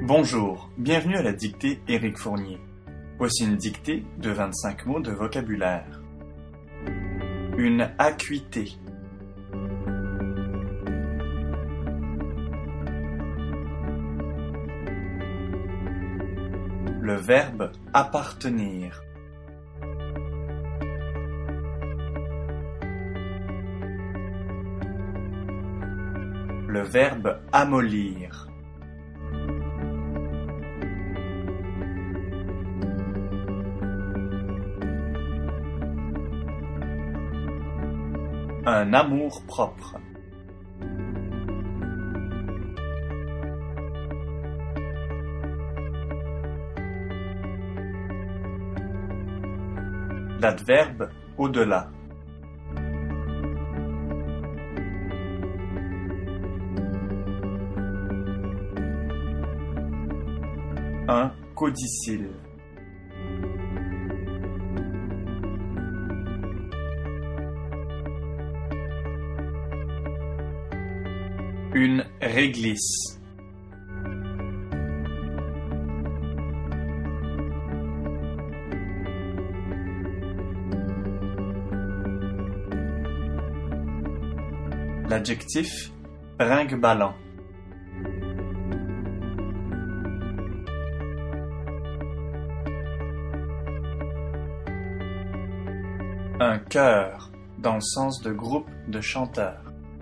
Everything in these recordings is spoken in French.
Bonjour, bienvenue à la dictée Éric Fournier. Voici une dictée de 25 mots de vocabulaire. Une acuité. Le verbe appartenir. Le verbe amollir. Un amour-propre. L'adverbe au-delà. Un codicille. Une réglisse. L'adjectif brinque-ballant. Un chœur, dans le sens de groupe de chanteurs.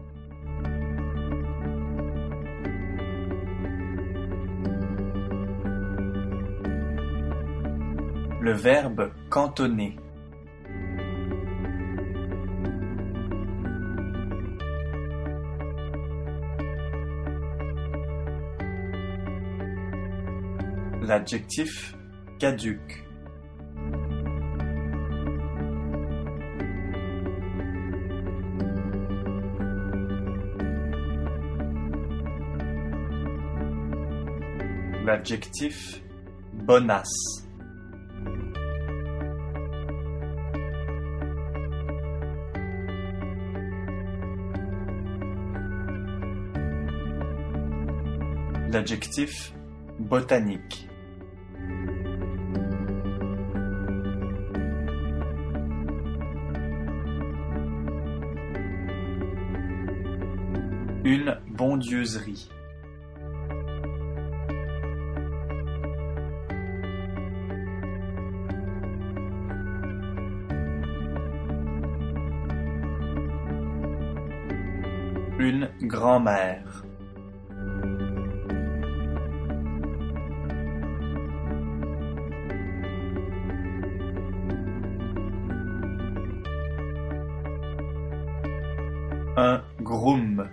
Le verbe cantonner. L'adjectif caduc. L'adjectif bonasse. L'adjectif botanique. Une bondieuserie. Une grand-mère. Un groom.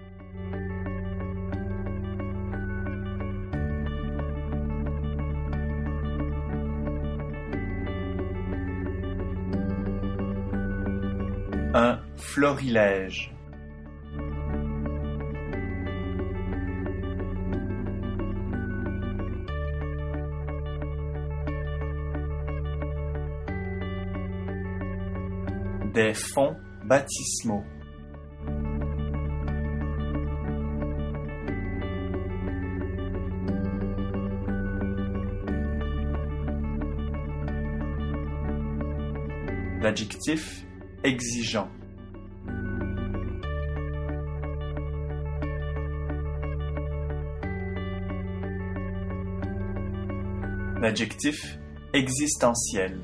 Un florilège. Des fonts baptismaux. L'adjectif exigeant. L'adjectif existentiel.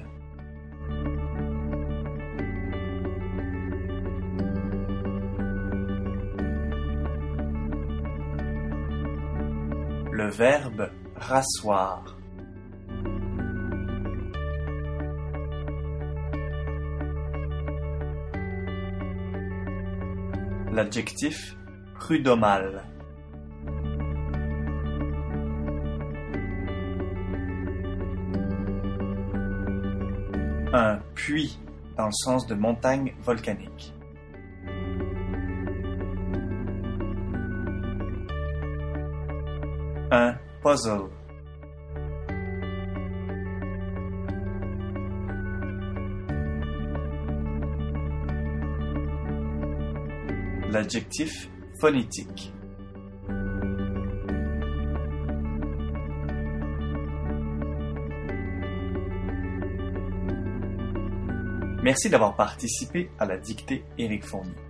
Le verbe rasseoir. L'adjectif prud'homal. Un puits, dans le sens de montagne volcanique. Un puzzle. L'adjectif phonétique. Merci d'avoir participé à la dictée Éric Fournier.